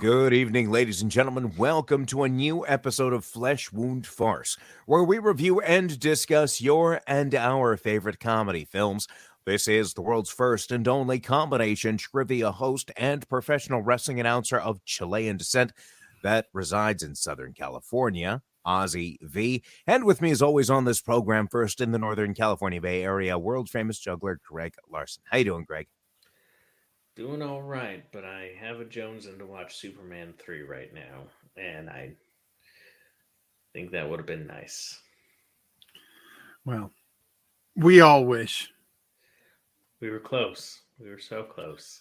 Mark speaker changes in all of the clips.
Speaker 1: Good evening, ladies and gentlemen. Welcome to a new episode of Flesh Wound Farce, where we review and discuss your and our favorite comedy films. This is the world's first and only combination trivia host and professional wrestling announcer of Chilean descent that resides in Southern California, Ozzy V. And with me, as always, on this program, first in the Northern California Bay Area, world-famous juggler Greg Larson. How you doing, Greg?
Speaker 2: Doing all right, but I have a Jonesin to watch Superman 3 right now, and I think that would have been nice.
Speaker 3: Well, we all wish.
Speaker 2: We were close. We were so close.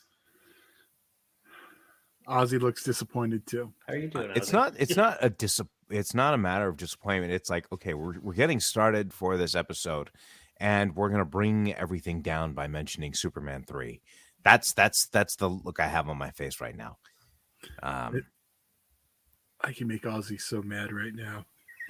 Speaker 3: Ozzy looks disappointed too.
Speaker 2: How are you doing,
Speaker 1: Ozzy?
Speaker 2: Ozzy?
Speaker 1: It's not a matter of disappointment. It's like, okay, we're getting started for this episode, and we're gonna bring everything down by mentioning Superman 3. That's the look I have on my face right now.
Speaker 3: I can make Ozzy so mad right now.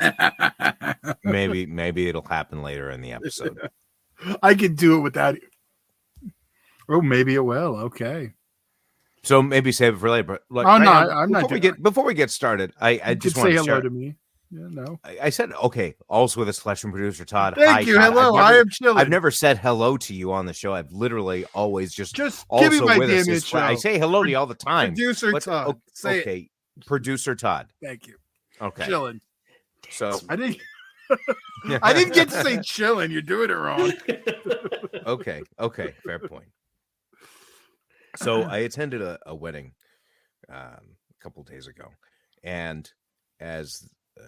Speaker 1: maybe it'll happen later in the episode.
Speaker 3: I can do it without. Oh, maybe it will. Okay.
Speaker 1: So maybe save it for later. But look,
Speaker 3: I'm not.
Speaker 1: Before we get started, I just want
Speaker 3: to
Speaker 1: say
Speaker 3: hello to me. Yeah, no.
Speaker 1: I said okay. Also with this Flesh and producer Todd.
Speaker 3: Thank you.
Speaker 1: Todd.
Speaker 3: Hello. I am chilling.
Speaker 1: I've never said hello to you on the show. I've literally always just
Speaker 3: give me my damn intro.
Speaker 1: I say hello to you all the time.
Speaker 3: Producer Todd.
Speaker 1: Okay. Producer Todd.
Speaker 3: Thank you.
Speaker 1: Okay.
Speaker 3: Chilling.
Speaker 1: So
Speaker 3: I didn't get to say chilling. You're doing it wrong.
Speaker 1: Okay. Fair point. So I attended a wedding a couple of days ago, and as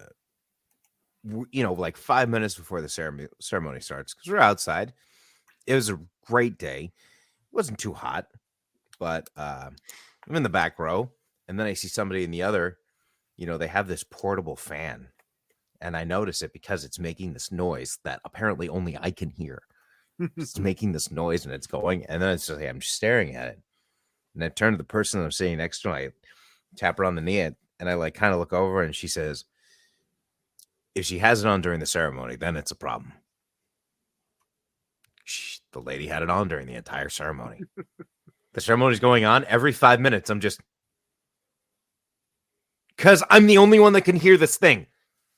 Speaker 1: like 5 minutes before the ceremony starts, because we're outside, it was a great day. It wasn't too hot, but I'm in the back row, and then I see somebody in the other. They have this portable fan, and I notice it because it's making this noise that apparently only I can hear. It's making this noise, and it's going, and then it's just I'm just staring at it. And I turn to the person I'm sitting next to, and I tap her on the knee, and I kind of look over, and she says, if she has it on during the ceremony, then it's a problem. The lady had it on during the entire ceremony. The ceremony's going on every 5 minutes. I'm just, because I'm the only one that can hear this thing.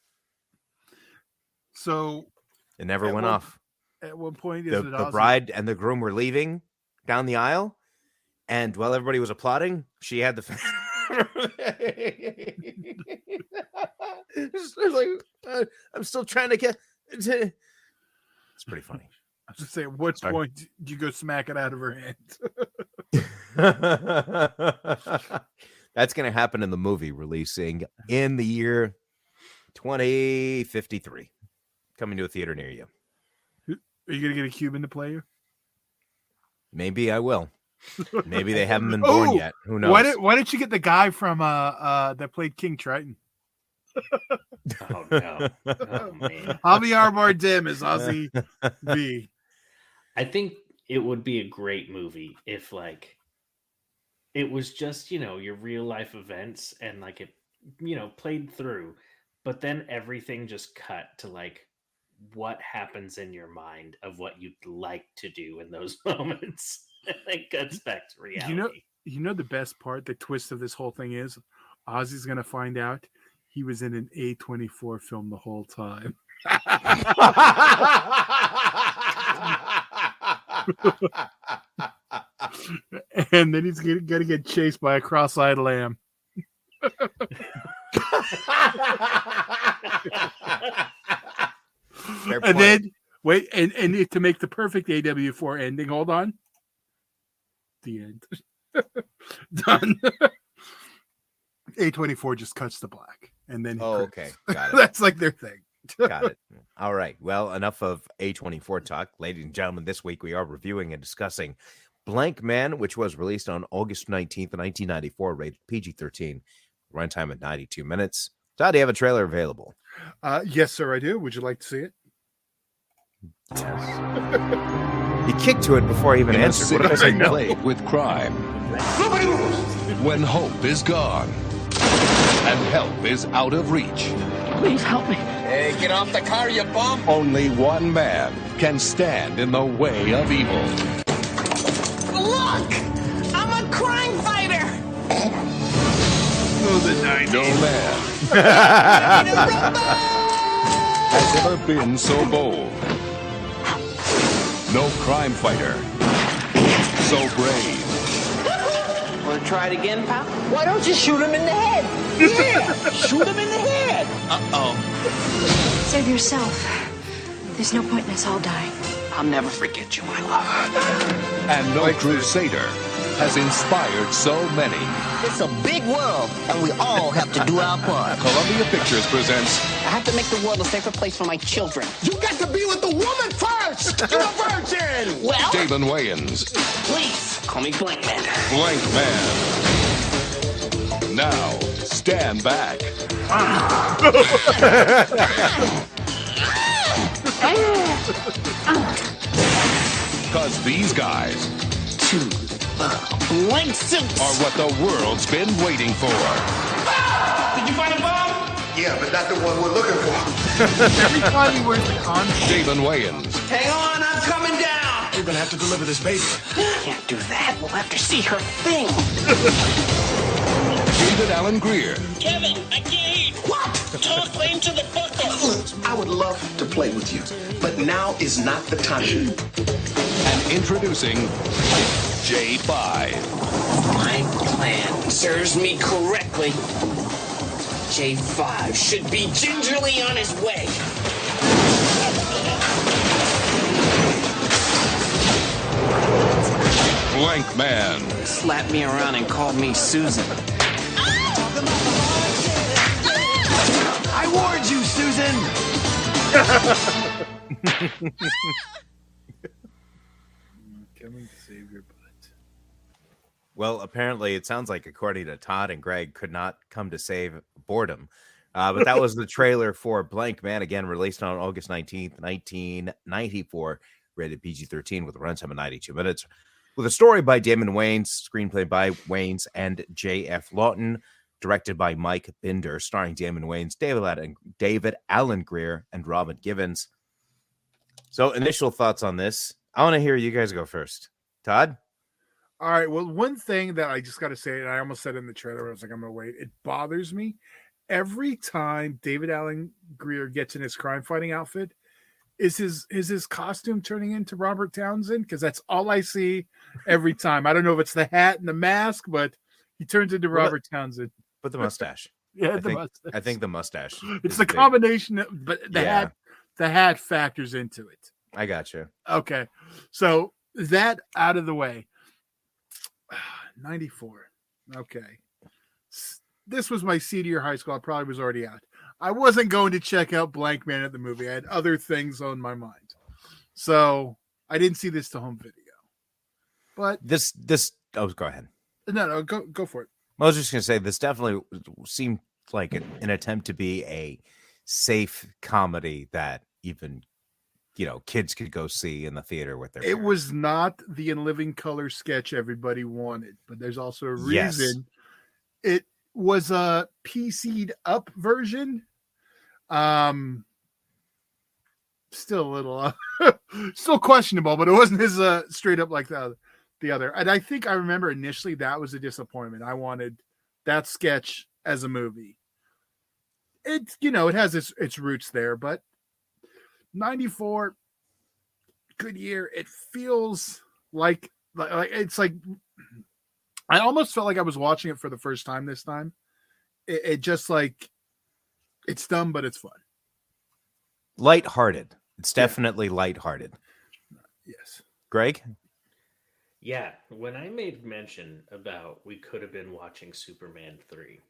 Speaker 3: So
Speaker 1: it never went off.
Speaker 3: At one point,
Speaker 1: the bride and the groom were leaving down the aisle. And while everybody was applauding, she had the fan. I'm still trying to get. It's pretty funny.
Speaker 3: I was just saying, at what point do you go smack it out of her hand?
Speaker 1: That's going to happen in the movie releasing in the year 2053, coming to a theater near you.
Speaker 3: Are you going to get a Cuban to play you?
Speaker 1: Maybe I will. Maybe they haven't been born yet. Who knows?
Speaker 3: Why didn't you get the guy from that played King Triton?
Speaker 2: Oh no! Oh man!
Speaker 3: Javier Bardem is Ozzy V.
Speaker 2: I think it would be a great movie if it was just your real life events and it played through, but then everything just cut to what happens in your mind of what you'd like to do in those moments. It cuts back to reality.
Speaker 3: You know the best part, the twist of this whole thing is Ozzy's going to find out he was in an A24 film the whole time. And then he's going to get chased by a cross-eyed lamb. And then, wait, and to make the perfect AW4 ending, hold on. The end. Done. A24 just cuts to black, and then
Speaker 1: okay, got it.
Speaker 3: That's their thing.
Speaker 1: Got it. All right. Well, enough of A24 talk, ladies and gentlemen. This week we are reviewing and discussing Blank Man, which was released on August 19th, 1994, rated PG-13, runtime at 92 minutes. Todd, do you have a trailer available?
Speaker 3: Yes, sir, I do. Would you like to see it?
Speaker 1: Yes. He kicked to it before he even answered. What did I say? No.
Speaker 4: Plagued with crime. Nobody moves. When hope is gone and help is out of reach.
Speaker 5: Please help me.
Speaker 6: Hey, get off the car, you bum!
Speaker 4: Only one man can stand in the way of evil.
Speaker 6: Look! I'm a crime fighter!
Speaker 3: the 90s.
Speaker 4: No man has ever been so bold. No crime fighter so brave.
Speaker 6: Want to try it again, pal? Why don't you shoot him in the head? Yeah, shoot him in the head. Uh-oh.
Speaker 5: Save yourself. There's no point in us all dying.
Speaker 6: I'll never forget you, my love.
Speaker 4: And no crusader has inspired so many.
Speaker 6: It's a big world, and we all have to do our part.
Speaker 4: Columbia Pictures presents
Speaker 6: I have to make the world a safer place for my children. You got to be with the woman first. You're a virgin. Well,
Speaker 4: Damon Wayans,
Speaker 6: please call me Blank Man.
Speaker 4: Blank Man. Now, stand back. Because these guys
Speaker 6: Blank suits.
Speaker 4: are what the world's been waiting for.
Speaker 6: Did you find a bomb?
Speaker 7: Yeah, but not the one we're looking for.
Speaker 3: Every time he wears the condom.
Speaker 4: Damon Wayans,
Speaker 6: Hang on, I'm coming down.
Speaker 7: We're gonna have to deliver this baby.
Speaker 6: Can't do that. We'll have to see her thing.
Speaker 4: David Alan Greer,
Speaker 6: Kevin, I can't eat. What? Talk into the bucket.
Speaker 7: I would love to play with you, but now is not the time.
Speaker 4: and introducing J5.
Speaker 6: My plan serves me correctly. J5 should be gingerly on his way.
Speaker 4: Blank Man,
Speaker 6: Slapped me around and called me Susan. I warned you, Susan!
Speaker 3: Coming to save your butt.
Speaker 1: Well, apparently, it sounds like, according to Todd and Greg, could not come to save boredom. But that was the trailer for Blank Man, again, released on August 19th, 1994, rated PG-13 with a runtime of 92 minutes. With a story by Damon Wayans, screenplay by Wayans and J.F. Lawton, directed by Mike Binder, starring Damon Wayans, David Alan Greer, and Robin Givens. So, initial thoughts on this. I want to hear you guys go first. Todd?
Speaker 3: All right. Well, one thing that I just got to say, and I almost said in the trailer, I was like, I'm going to wait. It bothers me. Every time David Alan Greer gets in his crime fighting outfit, is his costume turning into Robert Townsend? Because that's all I see every time. I don't know if it's the hat and the mask, but he turns into Robert Townsend.
Speaker 1: But the mustache.
Speaker 3: Yeah,
Speaker 1: mustache. I think the mustache.
Speaker 3: It's the combination, but the hat factors into it.
Speaker 1: I got you.
Speaker 3: Okay. So that out of the way. 94. Okay. This was my senior year high school. I probably was already out. I wasn't going to check out Blank Man at the movie. I had other things on my mind. So I didn't see this to home video. But
Speaker 1: this go ahead.
Speaker 3: No, go for it.
Speaker 1: I was just going to say, this definitely seemed like an attempt to be a safe comedy that even, kids could go see in the theater with their parents.
Speaker 3: It was not the In Living Color sketch everybody wanted, but there's also a reason. Yes. It was a PC'd up version. Still a little still questionable, but it wasn't as straight up like the other. And I think I remember initially that was a disappointment. I wanted that sketch as a movie. It it has its roots there, but 94, good year. It feels like it's like I almost felt like I was watching it for the first time this time. It just like it's dumb, but it's fun.
Speaker 1: Lighthearted. It's definitely lighthearted.
Speaker 3: Yes.
Speaker 1: Greg?
Speaker 2: Yeah, when I made mention about we could have been watching Superman 3,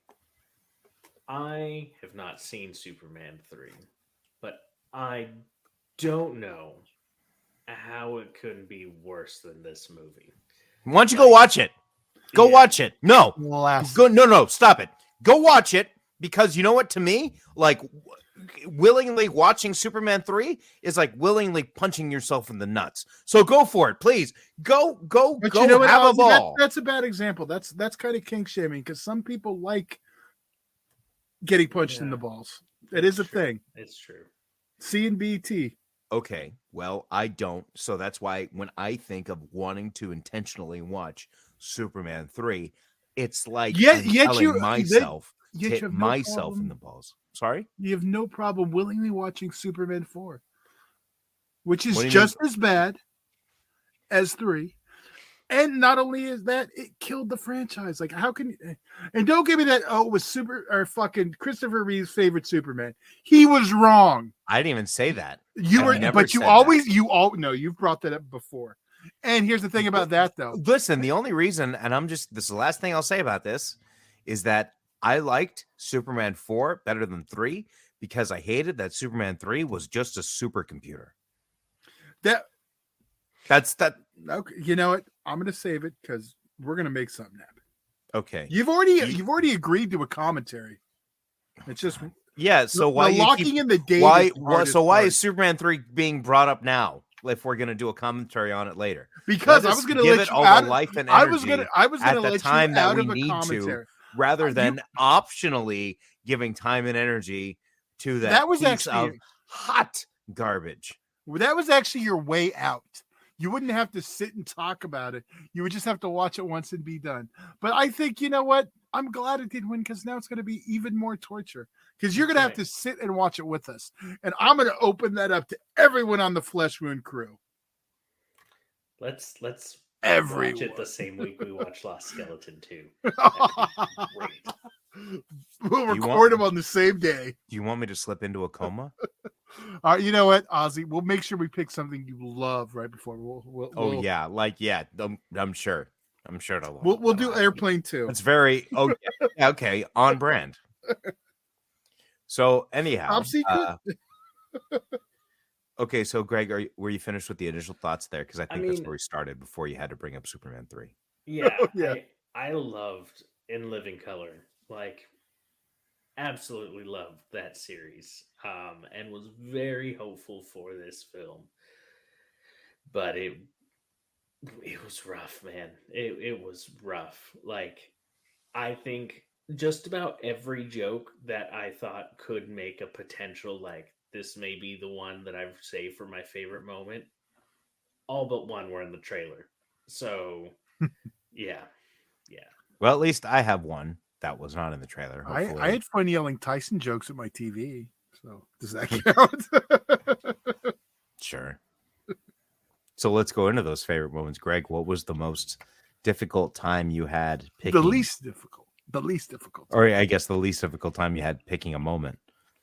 Speaker 2: I have not seen Superman 3, but I don't know how it couldn't be worse than this movie.
Speaker 1: Why don't you go watch it? Go watch it. No. No, stop it. Go watch it, because you know what, to me, like willingly watching Superman 3 is like willingly punching yourself in the nuts. So go for it, please. Go
Speaker 3: but
Speaker 1: have a ball.
Speaker 3: That's a bad example. That's kind of kink shaming, because some people like getting punched in the balls. It is a thing.
Speaker 2: It's true.
Speaker 3: C and BT.
Speaker 1: Okay, well, I don't. So that's why when I think of wanting to intentionally watch Superman 3, it's like telling myself
Speaker 3: Yet
Speaker 1: hit
Speaker 3: you have no
Speaker 1: myself in
Speaker 3: problem-
Speaker 1: the balls. Sorry?
Speaker 3: You have no problem willingly watching Superman 4, which is
Speaker 1: What do you
Speaker 3: just as bad as 3. And not only is that, it killed the franchise. Like, how can you? And don't give me that. Oh, it was fucking Christopher Reeve's favorite Superman. He was wrong.
Speaker 1: I didn't even say that.
Speaker 3: You
Speaker 1: I
Speaker 3: were,
Speaker 1: never
Speaker 3: but you
Speaker 1: said
Speaker 3: always,
Speaker 1: that.
Speaker 3: no, you've brought that up before. And here's the thing about that, though.
Speaker 1: Listen, the only reason, and this is the last thing I'll say about this, is that I liked Superman 4 better than 3 because I hated that Superman 3 was just a supercomputer. That's that.
Speaker 3: Okay, you know what? I'm gonna save it because we're gonna make something happen.
Speaker 1: Okay.
Speaker 3: You've already agreed to a commentary. It's just
Speaker 1: Yeah. So why
Speaker 3: the
Speaker 1: you
Speaker 3: locking
Speaker 1: keep,
Speaker 3: in the date?
Speaker 1: why
Speaker 3: is the hardest
Speaker 1: why
Speaker 3: part.
Speaker 1: is Superman 3 being brought up now if we're gonna do a commentary on it later?
Speaker 3: Because
Speaker 1: Let
Speaker 3: I
Speaker 1: us
Speaker 3: was gonna
Speaker 1: give
Speaker 3: let
Speaker 1: it
Speaker 3: you
Speaker 1: all
Speaker 3: out.
Speaker 1: the life and
Speaker 3: I
Speaker 1: energy
Speaker 3: was gonna
Speaker 1: at the
Speaker 3: let
Speaker 1: time
Speaker 3: you
Speaker 1: that
Speaker 3: out
Speaker 1: we
Speaker 3: of a
Speaker 1: need
Speaker 3: commentary.
Speaker 1: to, rather than optionally giving time and energy to that
Speaker 3: That was
Speaker 1: piece
Speaker 3: actually
Speaker 1: of hot garbage.
Speaker 3: that was actually your way out. You wouldn't have to sit and talk about it. You would just have to watch it once and be done. But I think, you know what? I'm glad it did win because now it's going to be even more torture because you're going to have to sit and watch it with us. And I'm going to open that up to everyone on the Flesh Wound crew.
Speaker 2: Let's
Speaker 3: Everyone.
Speaker 2: watch it the same week we watch Lost Skeleton 2. Great.
Speaker 3: We'll
Speaker 1: You
Speaker 3: record
Speaker 1: want-
Speaker 3: them on the same day.
Speaker 1: Do you want me to slip into a coma?
Speaker 3: You know what, Ozzy? We'll make sure we pick something you love right before.
Speaker 1: Oh yeah, I'm sure. I'm sure it'll.
Speaker 3: We'll do Airplane 2.
Speaker 1: It's very okay, on brand. So anyhow,
Speaker 3: Top secret.
Speaker 1: okay. So Greg, were you finished with the initial thoughts there? Because I think that's
Speaker 2: mean-
Speaker 1: where we started before you had to bring up Superman 3.
Speaker 2: Yeah,
Speaker 3: Yeah.
Speaker 2: I loved In Living Color. Like, absolutely loved that series. And was very hopeful for this film. But it was rough, man. It was rough. Like, I think just about every joke that I thought could make a potential, like, this may be the one that I've saved for my favorite moment, all but one were in the trailer. So, yeah.
Speaker 3: Oh,
Speaker 1: Well, at least I have one that was not in the trailer.
Speaker 3: I
Speaker 1: Hopefully.
Speaker 3: had fun yelling Tyson jokes at my TV. So does that count?
Speaker 1: Sure. So let's go into those favorite moments. Greg, what was the most difficult time you had picking?
Speaker 3: The least difficult.
Speaker 1: Or I guess the least difficult time you had picking a moment.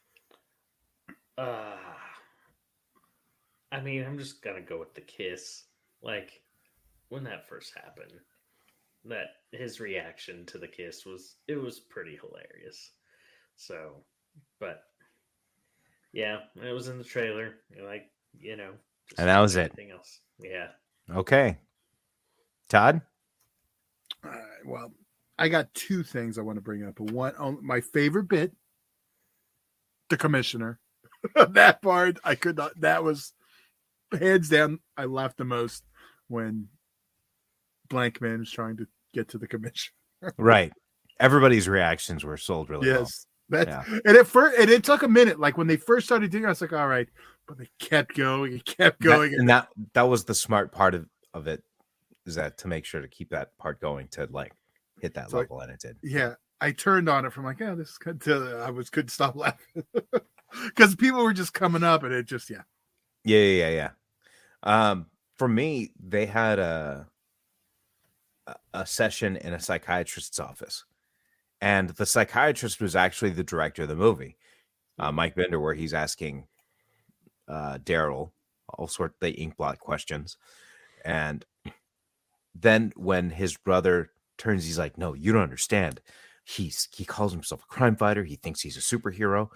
Speaker 2: I mean, I'm just gonna go with the kiss. Like, when that first happened, that his reaction to the kiss was pretty hilarious. So, but yeah, it was in the trailer. Like, just
Speaker 1: And that was it.
Speaker 2: everything else. Yeah.
Speaker 1: Okay. Todd?
Speaker 3: Well, I got two things I want to bring up. My favorite bit, the commissioner. That part I could not. That was hands down. I laughed the most when Blankman was trying to get to the commissioner.
Speaker 1: Right. Everybody's reactions were sold really well.
Speaker 3: Yes, that
Speaker 1: Yeah.
Speaker 3: and at first, and it took a minute. Like when they first started doing, it, I was like, "All right," but they kept going and kept going.
Speaker 1: That was the smart part of it, is that to make sure to keep that part going to like hit that
Speaker 3: So,
Speaker 1: level, and it did.
Speaker 3: Yeah, I turned on it from like, "Oh, this is good." To couldn't stop laughing because people were just coming up, and it just
Speaker 1: Yeah. For me, they had a session in a psychiatrist's office, and the psychiatrist was actually the director of the movie, Mike Bender, where he's asking Daryl all sorts of the inkblot questions, and then when his brother turns, he's like, "No, you don't understand. He calls himself a crime fighter. He thinks he's a superhero.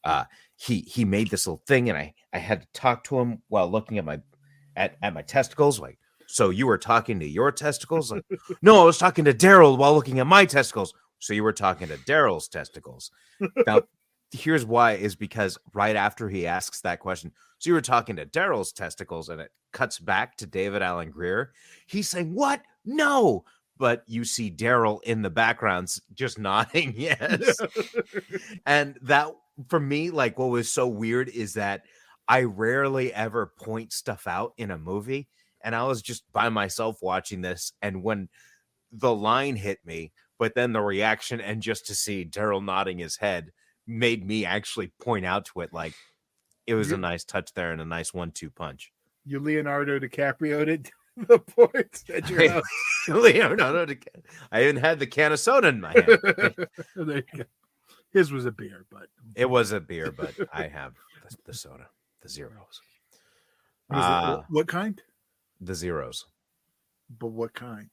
Speaker 1: He made this little thing, and I had to talk to him while looking at my testicles. Like, so you were talking to your testicles? Like, no, I was talking to Daryl while looking at my testicles. So you were talking to Daryl's testicles. Now, here's why: is because right after he asks that question, so you were talking to Daryl's testicles, and it cuts back to David Alan Grier. He's saying, "What? No." But you see Daryl in the background just nodding yes. And that, for me, like, what was so weird is that I rarely ever point stuff out in a movie. And I was just by myself watching this. And when the line hit me but then the reaction and just to see Daryl nodding his head made me actually point out to it like it was a nice touch there and a nice 1-2 punch.
Speaker 3: You Leonardo DiCaprio did the points at your house.
Speaker 1: Leonardo DiCaprio. I even had the can of soda in my hand.
Speaker 3: There you go. His was a beer, but
Speaker 1: It was a beer, but I have the soda, the zeros.
Speaker 3: what kind?
Speaker 1: The zeros.
Speaker 3: But what kind?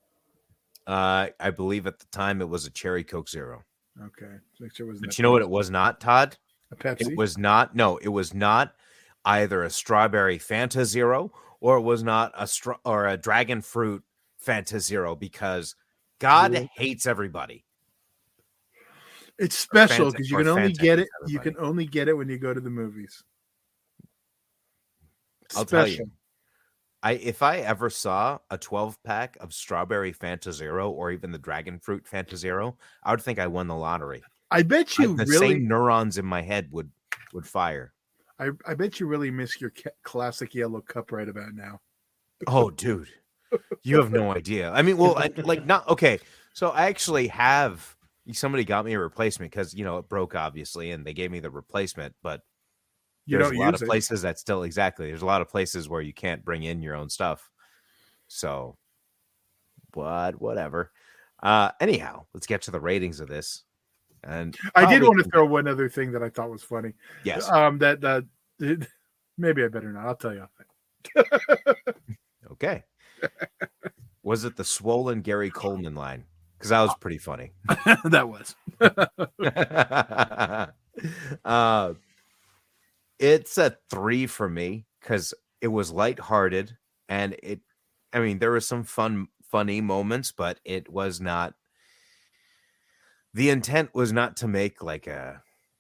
Speaker 1: I believe at the time it was a cherry Coke Zero.
Speaker 3: Okay, make sure it was.
Speaker 1: But you know what it was not, Todd?
Speaker 3: A Pepsi.
Speaker 1: It was not. No, it was not either a strawberry Fanta Zero or it was not a dragon fruit Fanta Zero because God hates everybody.
Speaker 3: It's special
Speaker 1: Fanta-
Speaker 3: because you
Speaker 1: or
Speaker 3: can only
Speaker 1: Fanta
Speaker 3: get
Speaker 1: hates
Speaker 3: it. You can only get it when you go to the movies.
Speaker 1: I'll tell you. If I ever saw a 12-pack of strawberry Fanta Zero or even the dragon fruit Fanta Zero, I would think I won the lottery.
Speaker 3: I bet you
Speaker 1: The
Speaker 3: really.
Speaker 1: same neurons in my head would fire.
Speaker 3: I bet you really miss your classic yellow cup right about now.
Speaker 1: Oh, dude, you have no idea. I mean, well, not okay. So I actually have somebody got me a replacement because it broke obviously, and they gave me the replacement. But there's a lot of places that still there's a lot of places where you can't bring in your own stuff. So, but whatever. Anyhow, let's get to the ratings of this. And
Speaker 3: I did want to throw one other thing that I thought was funny.
Speaker 1: Yes.
Speaker 3: That maybe I better not. I'll tell you.
Speaker 1: Okay. Was it the swollen Gary Coleman line? Because that was pretty funny.
Speaker 3: That was.
Speaker 1: It's a 3 for me because it was lighthearted and there were some funny moments, but it was not. The intent was not to make I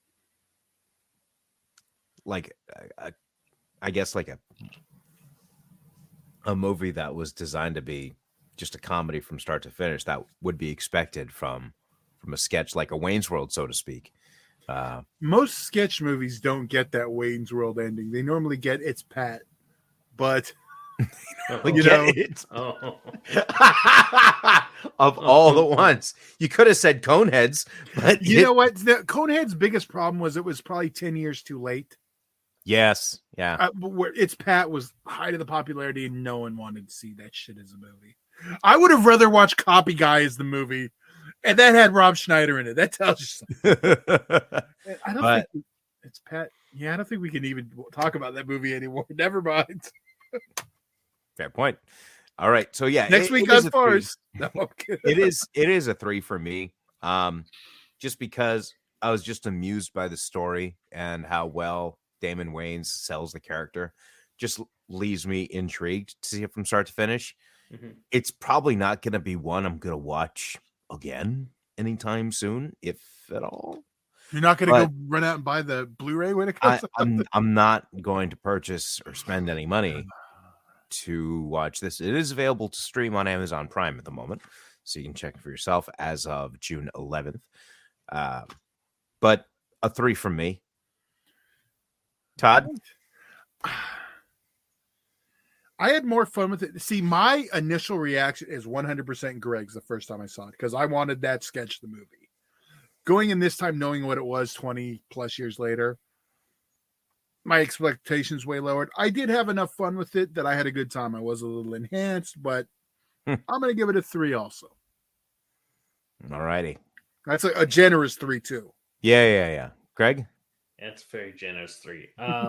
Speaker 1: guess a movie that was designed to be just a comedy from start to finish that would be expected from a sketch like a Wayne's World, so to speak.
Speaker 3: Most sketch movies don't get that Wayne's World ending. They normally get it's Pat, but
Speaker 1: of all the ones you could have said Coneheads, but
Speaker 3: you know what? The Coneheads' biggest problem was it was probably 10 years too late.
Speaker 1: Yes, yeah.
Speaker 3: Where It's Pat was height of the popularity, and no one wanted to see that shit as a movie. I would have rather watched Copy Guy as the movie, and that had Rob Schneider in it. That tells you something. I don't think it's Pat. Yeah, I don't think we can even talk about that movie anymore. Never mind.
Speaker 1: Fair point. All right, so yeah,
Speaker 3: next week on Farce.
Speaker 1: No, it is a 3 for me. Just because I was just amused by the story and how well Damon Wayans sells the character, just leaves me intrigued to see it from start to finish. Mm-hmm. It's probably not going to be one I'm going to watch again anytime soon, if at all.
Speaker 3: You're not going to go run out and buy the Blu-ray when it comes out?
Speaker 1: I'm not going to purchase or spend any money to watch this. It is available to stream on Amazon Prime at the moment, so you can check it for yourself as of June 11th. But a 3 from me. Todd?
Speaker 3: I had more fun with it. See, my initial reaction is 100% Greg's the first time I saw it because I wanted that sketch the movie. Going in this time, knowing what it was 20 plus years later, my expectations way lowered. I did have enough fun with it that I had a good time. I was a little enhanced, but I'm going to give it a 3 also.
Speaker 1: All righty.
Speaker 3: That's a generous 3 too.
Speaker 1: Yeah. Greg?
Speaker 2: That's very generous 3.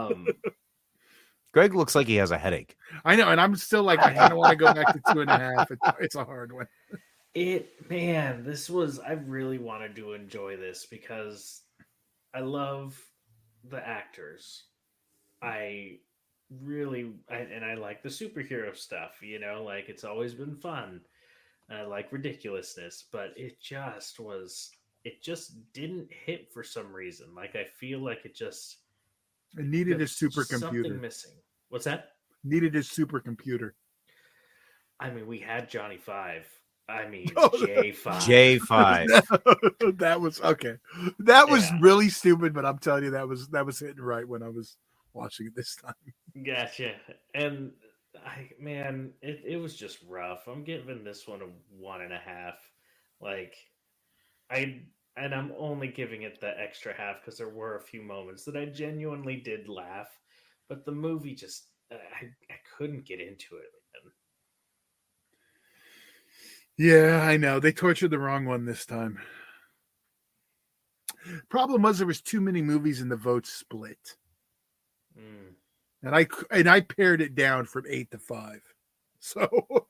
Speaker 1: Greg looks like he has a headache.
Speaker 3: I know, and I'm still like, I don't want to go back to 2.5. It's a hard one.
Speaker 2: I really wanted to enjoy this because I love the actors. I like the superhero stuff, it's always been fun. I like ridiculousness, but it just didn't hit for some reason. I feel like it
Speaker 3: needed a supercomputer.
Speaker 2: Something missing. What's that?
Speaker 3: Needed a supercomputer.
Speaker 2: I mean, we had Johnny 5. I mean, J5.
Speaker 1: J5.
Speaker 3: That was okay. That was really stupid, but I'm telling you, that was hitting right when I was watching it this time.
Speaker 2: Gotcha. And it was just rough. I'm giving this one a 1.5. I'm only giving it the extra half because there were a few moments that I genuinely did laugh, but the movie just I couldn't get into it.
Speaker 3: Yeah, I know. They tortured the wrong one this time. Problem was there was too many movies and the votes split. And I pared it down from 8 to 5. So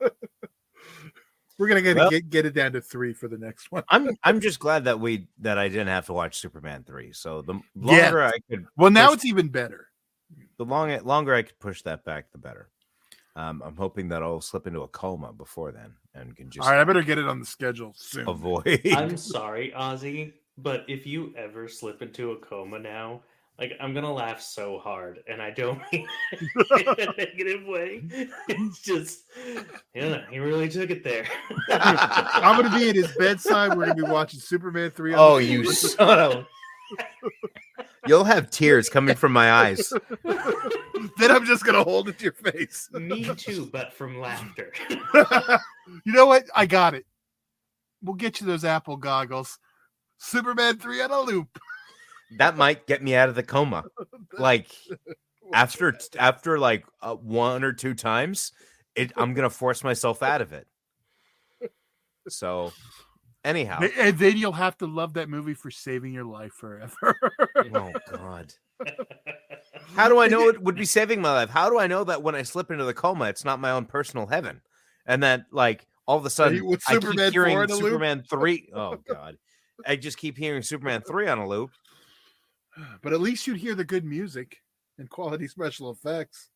Speaker 3: we're gonna get it down to 3 for the next one.
Speaker 1: I'm just glad that I didn't have to watch Superman 3. So the longer I could
Speaker 3: now it's even better.
Speaker 1: The longer I could push that back, the better. I'm hoping that I'll slip into a coma before then and can just.
Speaker 3: All right, I better get it on the schedule soon.
Speaker 1: Avoid.
Speaker 2: I'm sorry, Ozzy, but if you ever slip into a coma now, like I'm gonna laugh so hard, and I don't mean it in a negative way. It's just, he really took it there.
Speaker 3: I'm gonna be at his bedside. We're gonna be watching Superman 3.
Speaker 1: Oh, you son of! You'll have tears coming from my eyes.
Speaker 3: Then I'm just gonna hold it to your face.
Speaker 2: Me too, but from laughter.
Speaker 3: You know what? I got it. We'll get you those Apple goggles. Superman 3 on a loop.
Speaker 1: That might get me out of the coma. Like after like 1 or 2 times, I'm gonna force myself out of it. So. Anyhow,
Speaker 3: and then you'll have to love that movie for saving your life forever.
Speaker 1: Oh God! How do I know it would be saving my life? How do I know that when I slip into the coma, it's not my own personal heaven, and that like all of a sudden I keep hearing Superman 3? Oh God! I just keep hearing Superman 3 on a loop.
Speaker 3: But at least you'd hear the good music and quality special effects,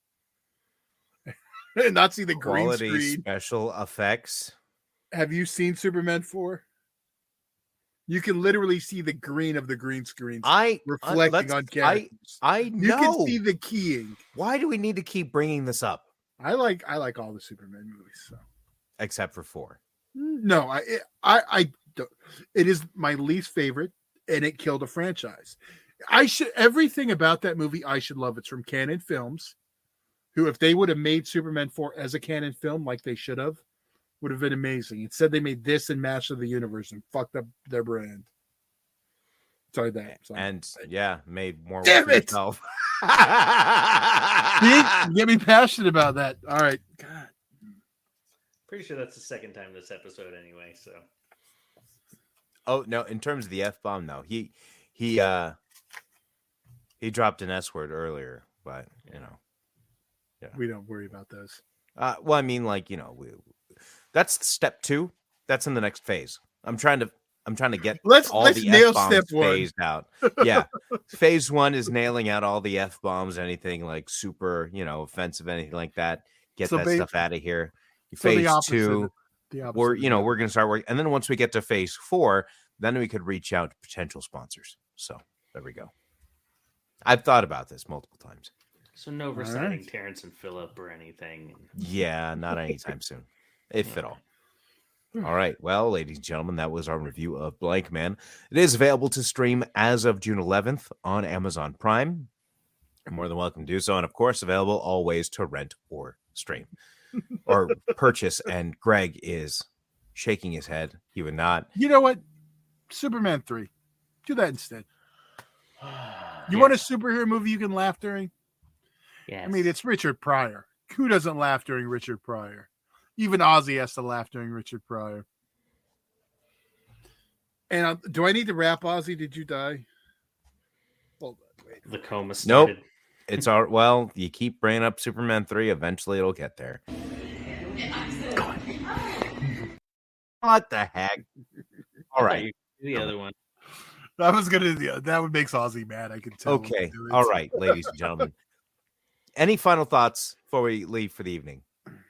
Speaker 3: and not see the
Speaker 1: quality
Speaker 3: green screen
Speaker 1: special effects.
Speaker 3: Have you seen Superman 4? You can literally see the green of the green screens reflecting on characters.
Speaker 1: I know.
Speaker 3: You can see the keying.
Speaker 1: Why do we need to keep bringing this up?
Speaker 3: I like all the Superman movies, so
Speaker 1: except for 4.
Speaker 3: No, I don't. It is my least favorite, and it killed a franchise. Everything about that movie I should love. It's from Canon Films, who, if they would have made Superman 4 as a Canon film like they should have, would have been amazing. Instead, they made this and Master of the Universe and fucked up their brand. Sorry.
Speaker 1: And made more.
Speaker 3: Damn it! Get me passionate about that. All right. God.
Speaker 2: Pretty sure that's the second time this episode, anyway. So.
Speaker 1: Oh no! In terms of the F-bomb, no. He dropped an S word earlier, but
Speaker 3: we don't worry about those.
Speaker 1: Well, I mean, like that's step 2. That's in the next phase. I'm trying to get
Speaker 3: let's
Speaker 1: the
Speaker 3: nail
Speaker 1: F-bombs
Speaker 3: step 1
Speaker 1: phased out. Yeah. Phase 1 is nailing out all the F-bombs, anything like super, offensive, anything like that. Get that stuff out of here. Phase 2, we're going to start working. And then once we get to phase 4, then we could reach out to potential sponsors. So there we go. I've thought about this multiple times.
Speaker 2: So no reciting Terrence and Phillip or anything.
Speaker 1: Yeah, not anytime soon. If at all. All right. Well, ladies and gentlemen, that was our review of Blank Man. It is available to stream as of June 11th on Amazon Prime. You're more than welcome to do so. And, of course, available always to rent or stream or purchase. And Greg is shaking his head. He would not.
Speaker 3: You know what? Superman 3. Do that instead. You want a superhero movie you can laugh during?
Speaker 2: Yes.
Speaker 3: I mean, it's Richard Pryor. Who doesn't laugh during Richard Pryor? Even Ozzy has to laugh during Richard Pryor. And do I need to rap, Ozzy? Did you die? Hold on, wait.
Speaker 2: The coma started.
Speaker 1: Nope. It's all well. You keep bringing up Superman 3. Eventually, it'll get there. What the heck? All right.
Speaker 2: The other one.
Speaker 3: I was gonna. That would make Ozzy mad. I can tell.
Speaker 1: Okay. All right, ladies and gentlemen. Any final thoughts before we leave for the evening?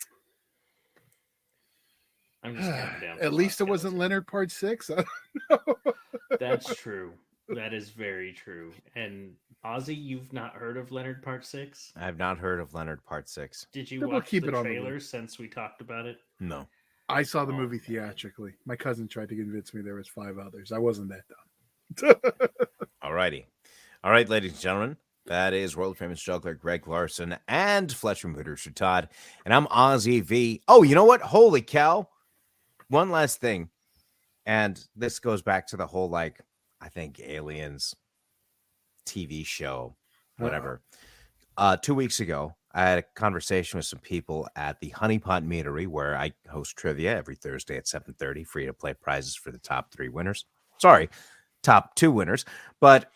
Speaker 2: I'm just down.
Speaker 3: At least it wasn't Leonard Part 6.
Speaker 2: That's true. That is very true. And Ozzy, you've not heard of Leonard Part 6?
Speaker 1: I have not heard of Leonard Part 6.
Speaker 2: Did you watch the trailer since we talked about it?
Speaker 1: No.
Speaker 3: I saw the movie theatrically. My cousin tried to convince me there was 5 others. I wasn't that dumb.
Speaker 1: All righty. All right, ladies and gentlemen. That is world-famous juggler Greg Larson and Fletcher Producer Todd. And I'm Ozzy V. Oh, you know what? Holy cow. One last thing. And this goes back to the whole, like, I think Aliens TV show, whatever. 2 weeks ago, I had a conversation with some people at the Honey Pot Meadery, where I host trivia every Thursday at 7:30, free to play prizes for the top 3 winners. Sorry, top 2 winners. But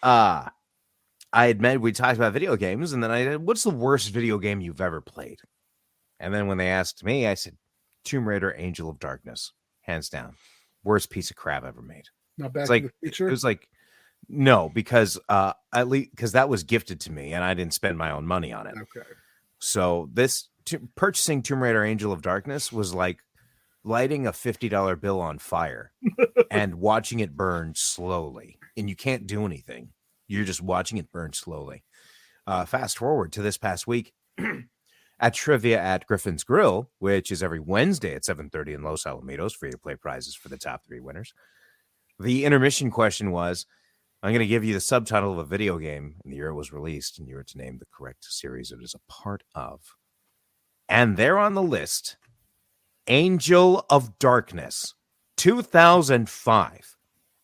Speaker 1: we talked about video games, and then I said, what's the worst video game you've ever played? And then when they asked me, I said, Tomb Raider, Angel of Darkness, hands down. Worst piece of crap ever made.
Speaker 3: Not Back
Speaker 1: It's like,
Speaker 3: to the Future?
Speaker 1: it was like, no, because at least because that was gifted to me and I didn't spend my own money on it.
Speaker 3: Okay.
Speaker 1: So purchasing Tomb Raider Angel of Darkness was like lighting a $50 bill on fire and watching it burn slowly. And you can't do anything. You're just watching it burn slowly. Fast forward to this past week at trivia at Griffin's Grill, which is every Wednesday at 7:30 in Los Alamitos, free to play prizes for the top 3 winners. The intermission question was, I'm going to give you the subtitle of a video game and the year it was released, and you were to name the correct series it is a part of. And there on the list, Angel of Darkness, 2005.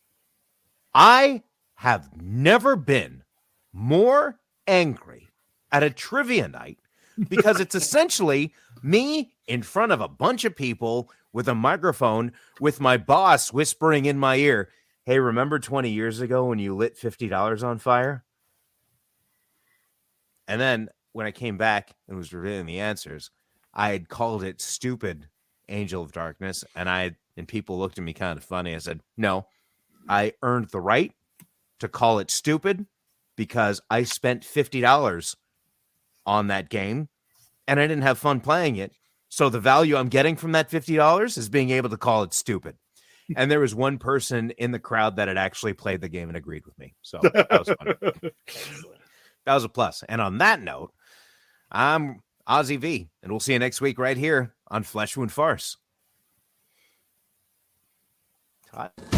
Speaker 1: I have never been more angry at a trivia night because it's essentially me in front of a bunch of people with a microphone with my boss whispering in my ear, hey, remember 20 years ago when you lit $50 on fire? And then when I came back and was revealing the answers, I had called it stupid Angel of Darkness, and people looked at me kind of funny. I said, no, I earned the right to call it stupid because I spent $50 on that game and I didn't have fun playing it. So the value I'm getting from that $50 is being able to call it stupid. And there was one person in the crowd that had actually played the game and agreed with me. So that was fun. That was a plus. And on that note, I'm Ozzy V, and we'll see you next week right here on Flesh Wound Farce. Todd?